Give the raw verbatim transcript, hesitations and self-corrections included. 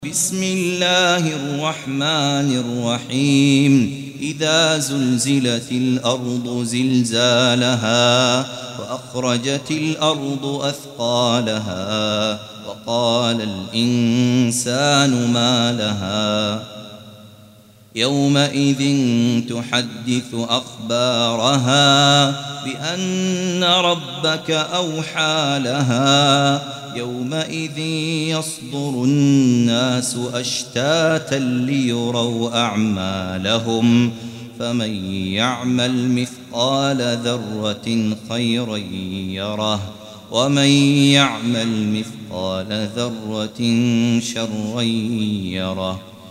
بسم الله الرحمن الرحيم إذا زلزلت الأرض زلزالها وأخرجت الأرض أثقالها وقال الإنسان ما لها يومئذ تحدث أخبارها بأن ربك أوحى لها يومئذ يصدر الناس أشتاتا ليروا أعمالهم فمن يعمل مثقال ذرة خيرا يره ومن يعمل مثقال ذرة شرا يره.